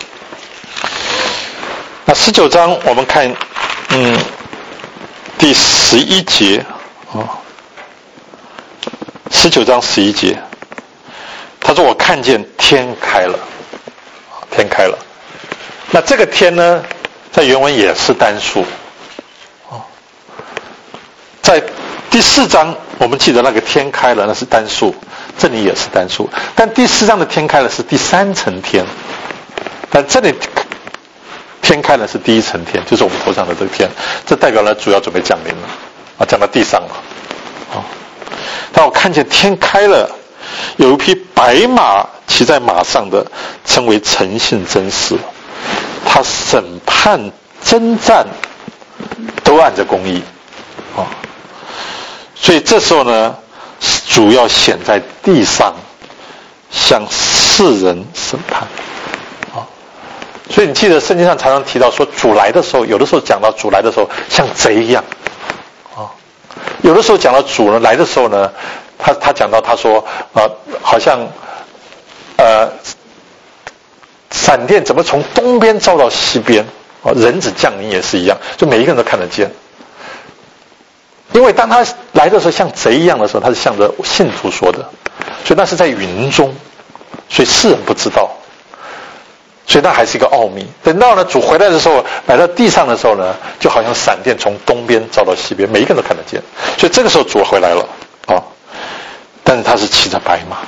Speaker 2: 那十九章我们看，嗯，第十一节啊，十九章十一节，他说：“我看见天开了，天开了。”那这个天呢，在原文也是单数。在第四章我们记得那个天开了，那是单数，这里也是单数，但第四章的天开了是第三层天，但这里天开了是第一层天，就是我们头上的这个天，这代表了主要准备降临了啊，降到地上了啊。但我看见天开了，有一匹白马骑在马上的，称为诚信真实，他审判征战都按着公义啊。所以这时候呢，主要显在地上，向世人审判啊。所以你记得圣经上常常提到说，主来的时候，有的时候讲到主来的时候像贼一样啊，有的时候讲到主呢来的时候呢，他他讲到他说啊，好像呃闪电怎么从东边照到西边哦，人子降临也是一样，就每一个人都看得见。因为当他来的时候像贼一样的时候，他是向着信徒说的，所以那是在云中，所以世人不知道，所以那还是一个奥秘。等到呢主回来的时候，来到地上的时候呢，就好像闪电从东边照到西边，每一个人都看得见。所以这个时候主回来了啊、哦，但是他是骑着白马。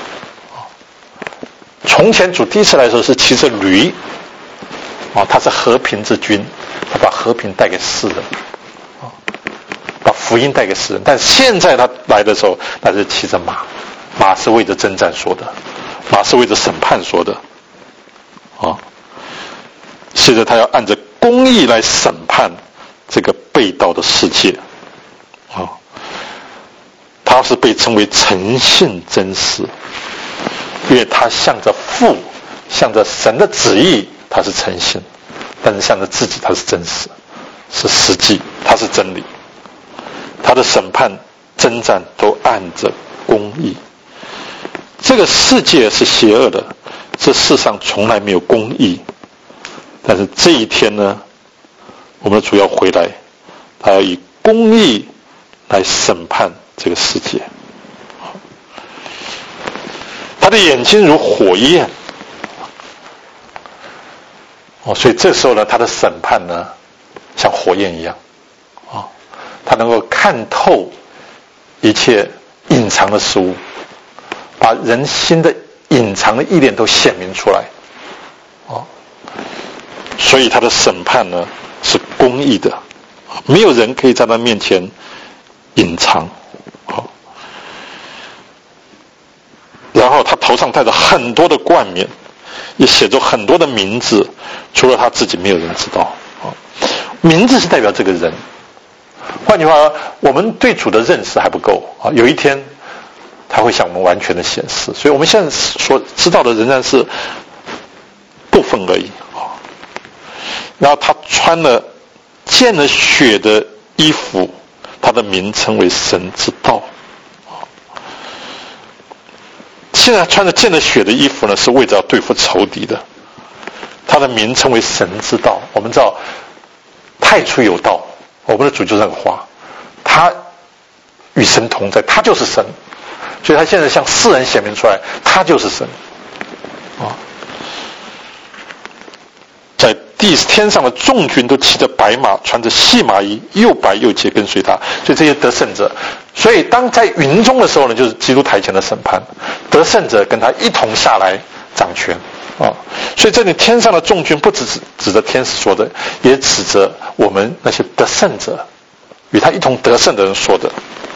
Speaker 2: 从前主第一次来的时候是骑着驴，啊、哦，他是和平之君，他把和平带给世人。把福音带给世人，但现在他来的时候，他是骑着马，马是为着征战说的，马是为着审判说的，啊，接着他要按着公义来审判这个背道的世界，啊，他是被称为诚信真实，因为他向着父，向着神的旨意，他是诚信，但是向着自己，他是真实，是实际，他是真理。他的审判征战都按着公义。这个世界是邪恶的，这世上从来没有公义，但是这一天呢，我们的主要回来，他要以公义来审判这个世界。他的眼睛如火焰，哦，所以这时候呢，他的审判呢像火焰一样，啊、哦，他能够看透一切隐藏的事物，把人心的隐藏的意念都显明出来，哦，所以他的审判呢是公义的，没有人可以在他面前隐藏，哦，然后他头上戴着很多的冠冕，也写着很多的名字，除了他自己没有人知道，哦，名字是代表这个人。换句话，我们对主的认识还不够啊！有一天，他会向我们完全的显示，所以我们现在所知道的仍然是部分而已啊。然后他穿了见了血的衣服，他的名称为神之道。现在穿着见了血的衣服呢，是为着要对付仇敌的。他的名称为神之道。我们知道，太初有道。我们的主就是那个话，他与神同在，他就是神，所以他现在向世人显明出来，他就是神啊！在地天上的众军都骑着白马，穿着细麻衣，又白又洁，跟随他。所以这些得胜者，所以当在云中的时候呢，就是基督台前的审判，得胜者跟他一同下来掌权。啊，所以这里天上的众军不只指指着天使说的，也指着我们那些得胜者，与他一同得胜的人说的。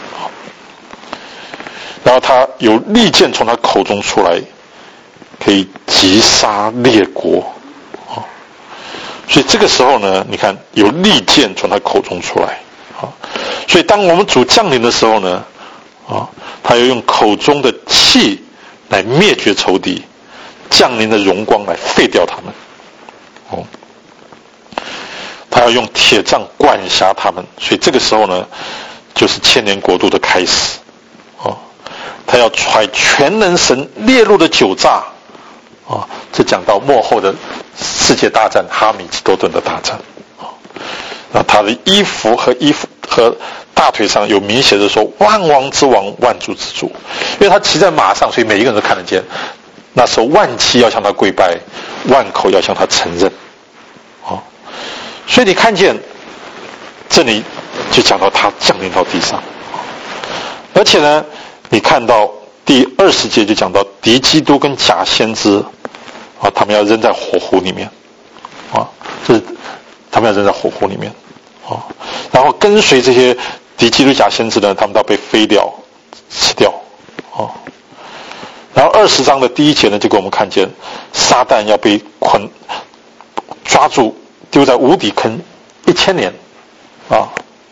Speaker 2: 然后他有利剑从他口中出来，可以击杀列国。啊，所以这个时候呢，你看有利剑从他口中出来。啊，所以当我们主降临的时候呢，啊，他要用口中的气来灭绝仇敌。降临的荣光来废掉他们，哦，他要用铁杖管辖他们，所以这个时候呢，就是千年国度的开始，哦，他要揣全能神烈怒的酒榨，哦，这讲到末后的世界大战，哈米吉多顿的大战，哦，那他的衣服和衣服和大腿上有明显的说万王之王，万主之主，因为他骑在马上，所以每一个人都看得见。那时候万膝要向他跪拜，万口要向他承认，哦，所以你看见这里就讲到他降临到地上，而且呢，你看到第二十节就讲到敌基督跟假先知啊，他们要扔在火湖里面，啊，这是他们要扔在火湖里面，啊，然后跟随这些敌基督假先知呢，他们都要被飞鸟吃掉，啊。然后二十章的第一节呢，就给我们看见撒旦要被捆抓住，丢在无底坑一千年啊。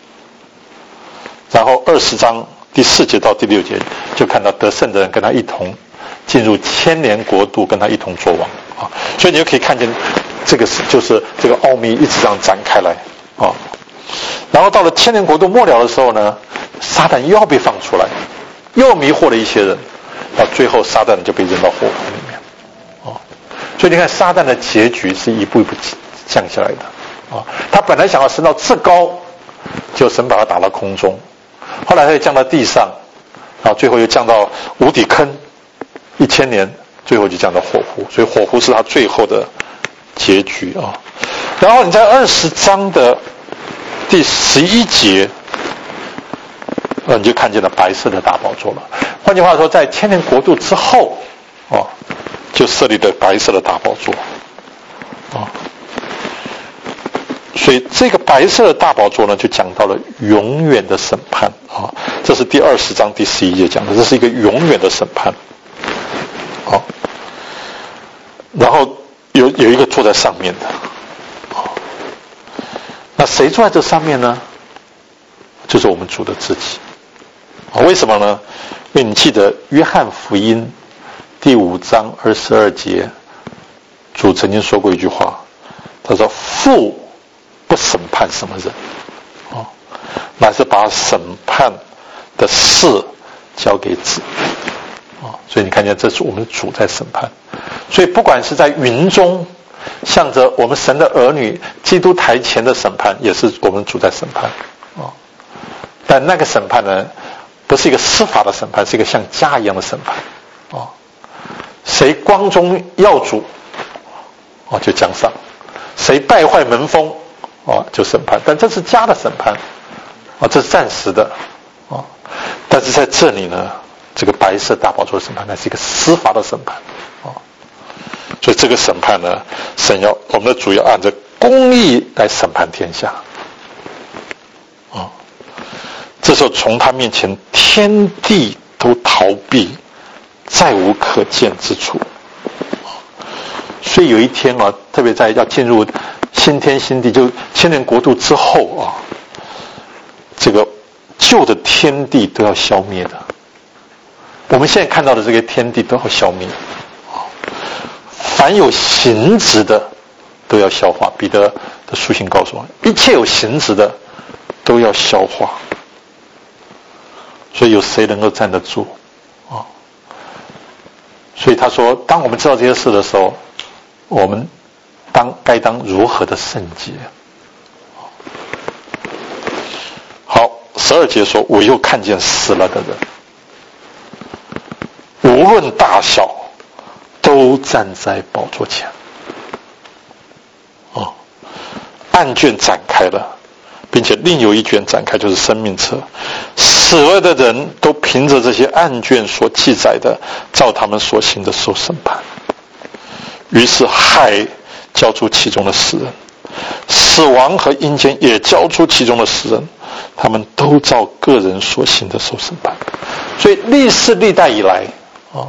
Speaker 2: 然后二十章第四节到第六节，就看到得胜的人跟他一同进入千年国度，跟他一同作王啊。所以你就可以看见这个是就是这个奥秘一直这样展开来啊。然后到了千年国度末了的时候呢，撒旦又要被放出来，又迷惑了一些人。到最后，撒旦就被扔到火湖里面，哦，所以你看，撒旦的结局是一步一步降下来的。 啊，他本来想要升到至高，就神把他打到空中，后来他又降到地上，啊，最后又降到无底坑，一千年，最后就降到火湖，所以火湖是他最后的结局啊。然后你在二十章的第十一节，呃，你就看见了白色的大宝座了。换句话说，在千年国度之后，哦，就设立了白色的大宝座，啊。所以这个白色的大宝座呢，就讲到了永远的审判啊，这是第二十章第十一节讲的，这是一个永远的审判，啊，然后有有一个坐在上面的，啊，那谁坐在这上面呢？就是我们主的自己，啊，为什么呢？因为你记得约翰福音第五章二十二节，主曾经说过一句话，他说：“父不审判什么人，哦，乃是把审判的事交给子。”哦，所以你看见这是我们主在审判。所以不管是在云中，向着我们神的儿女基督台前的审判，也是我们主在审判。哦，但那个审判呢，不是一个司法的审判，是一个像家一样的审判。哦，谁光宗耀祖，哦，就奖赏；谁败坏门风，哦，就审判。但这是家的审判，哦，这是暂时的，哦。但是在这里呢，这个白色大宝座的审判，那是一个司法的审判，哦。所以这个审判呢，神要我们的主要按着公义来审判天下，哦。这时候从他面前，天地都逃避，再无可见之处。所以有一天啊，特别在要进入新天新地，就千年国度之后啊，这个旧的天地都要消灭的。我们现在看到的这个天地都要消灭，凡有形质的都要消化。彼得的书信告诉我，一切有形质的都要消化。所以有谁能够站得住啊？所以他说，当我们知道这些事的时候，我们当该当如何的圣洁？好，十二节说，我又看见死了的人，无论大小，都站在宝座前。哦，案卷展开了，并且另有一卷展开，就是生命册。死了的人都凭着这些案卷所记载的，照他们所行的受审判。于是海交出其中的死人，死亡和阴间也交出其中的死人，他们都照个人所行的受审判。所以历世历代以来啊，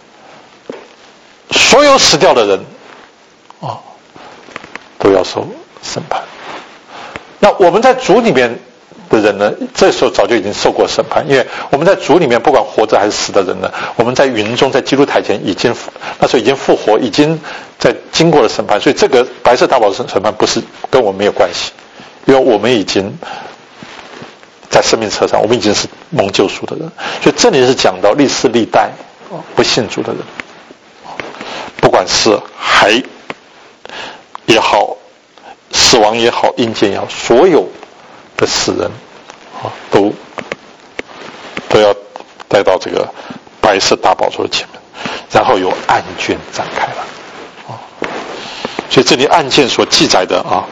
Speaker 2: 所有死掉的人啊，都要受审判。那我们在主里面的人呢，这时候早就已经受过审判，因为我们在主里面，不管活着还是死的人呢，我们在云中，在基督台前已经那时候已经复活，已经在经过了审判，所以这个白色大宝座审判不是跟我们没有关系，因为我们已经在生命册上，我们已经是蒙救赎的人。所以这里是讲到历世历代不信主的人，不管是海也好，死亡也好，阴间也好，所有的死人啊，都都要带到这个白色大宝座的前面，然后有案卷展开了啊。所以这里案件所记载的啊，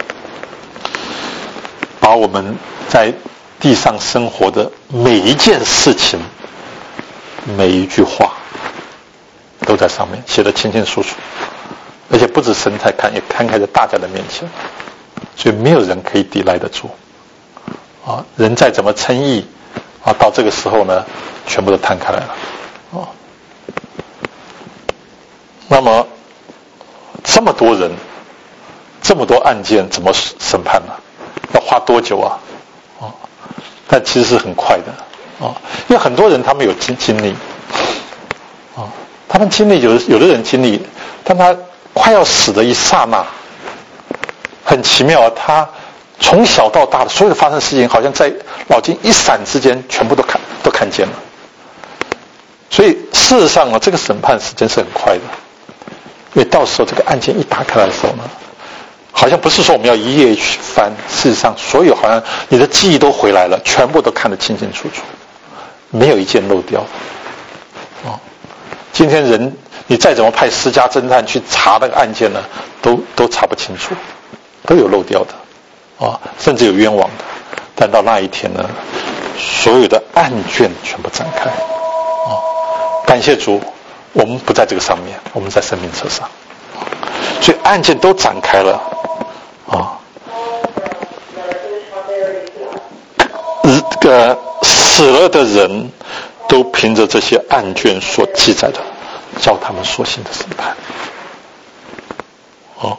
Speaker 2: 把我们在地上生活的每一件事情、每一句话，都在上面写得清清楚楚，而且不止神才看，也摊开在大家的面前，所以没有人可以抵赖得住。啊，人再怎么称义啊，到这个时候呢，全部都摊开来了啊。那么这么多人，这么多案件，怎么审判呢？要花多久啊？啊，但其实是很快的啊，因为很多人他们有经经历啊，他们经历有有的人经历，但他快要死的一刹那，很奇妙啊，他从小到大的所有的发生的事情，好像在脑筋一闪之间，全部都看都看见了。所以事实上啊，这个审判时间是很快的，因为到时候这个案件一打开来的时候呢， 好像不是说我们要一页去翻，事实上所有好像你的记忆都回来了，全部都看得清清楚楚，没有一件漏掉的。哦，今天人你再怎么派私家侦探去查那个案件呢，都都查不清楚，都有漏掉的，哦，甚至有冤枉的。但到那一天呢，所有的案卷全部展开。哦，感谢主，我们不在这个上面，我们在生命册上，所以案件都展开了。啊，这个死了的人都凭着这些案卷所记载的，照他们所行的审判。哦，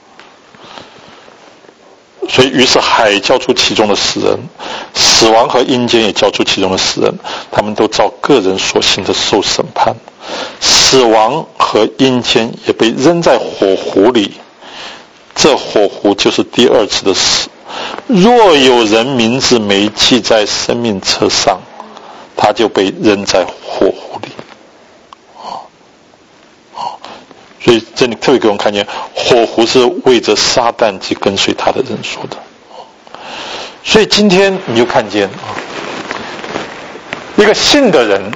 Speaker 2: 所以于是海交出其中的死人，死亡和阴间也交出其中的死人，他们都照个人所行的受审判。死亡和阴间也被扔在火湖里，这火湖就是第二次的死。若有人名字没记在生命册上，他就被扔在火湖里。哦哦，所以这里特别给我们看见，火湖是为着撒旦及跟随他的人说的。所以今天你就看见啊，一个信的人，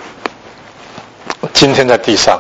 Speaker 2: 今天在地上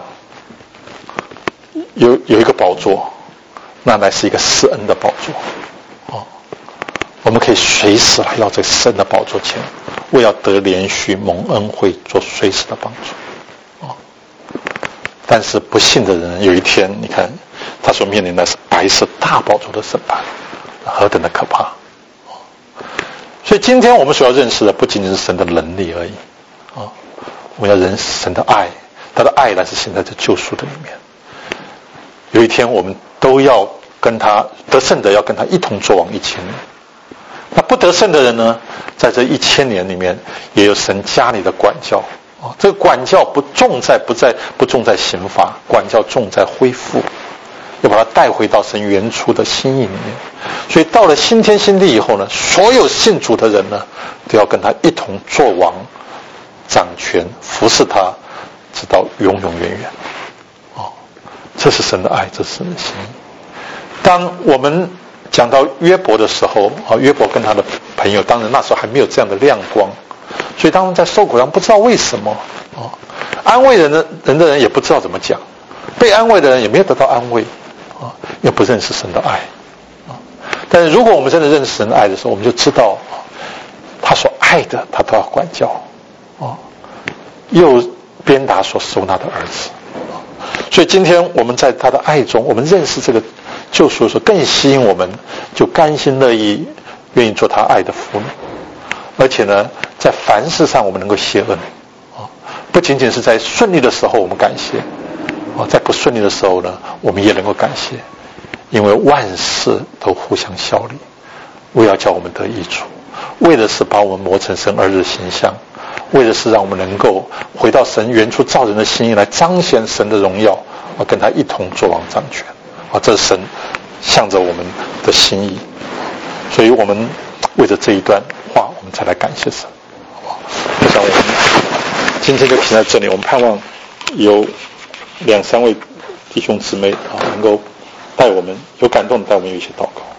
Speaker 2: 有有一个宝座，那乃是一个施恩的宝座。哦，我们可以随时来到这个施恩的宝座前，为要得连续蒙恩惠，做随时的帮助。哦，但是不信的人，有一天你看他所面临的是白色大宝座的审判，何等的可怕！哦，所以今天我们所要认识的不仅仅是神的能力而已。哦，我们要认识神的爱，他的爱乃是现在这救赎的里面。有一天我们都要跟他得胜的，要跟他一同作王一千年。那不得胜的人呢，在这一千年里面也有神加你的管教。哦，这个管教不重在不在不重在刑罚，管教重在恢复，要把他带回到神原初的心意里面。所以到了新天新地以后呢，所有信主的人呢，都要跟他一同作王、掌权、服侍他，直到永永远远。哦，这是神的爱，这是神的心意。当我们讲到约伯的时候，啊，约伯跟他的朋友，当然那时候还没有这样的亮光，所以当们在受苦上不知道为什么，啊，安慰人的人的人也不知道怎么讲，被安慰的人也没有得到安慰，啊，也不认识神的爱，啊，但是如果我们真的认识神的爱的时候，我们就知道，他所爱的他都要管教，啊，又鞭打所收纳的儿子，啊，所以今天我们在他的爱中，我们认识这个救赎的时候，更吸引我们，就甘心乐意愿意做他爱的妇女。而且呢，在凡事上我们能够谢恩，啊，不仅仅是在顺利的时候我们感谢，啊，在不顺利的时候呢，我们也能够感谢，因为万事都互相效力，为要叫我们得益处，为的是把我们磨成神儿子的形象，为的是让我们能够回到神原初造人的心意，来彰显神的荣耀，啊，跟他一同作王掌权，啊，这是神向着我们的心意。所以我们为着这一段话，我们才来感谢神。我想我们今天就停在这里，我们盼望有两三位弟兄姊妹啊，能够带我们有感动的带我们有一些祷告。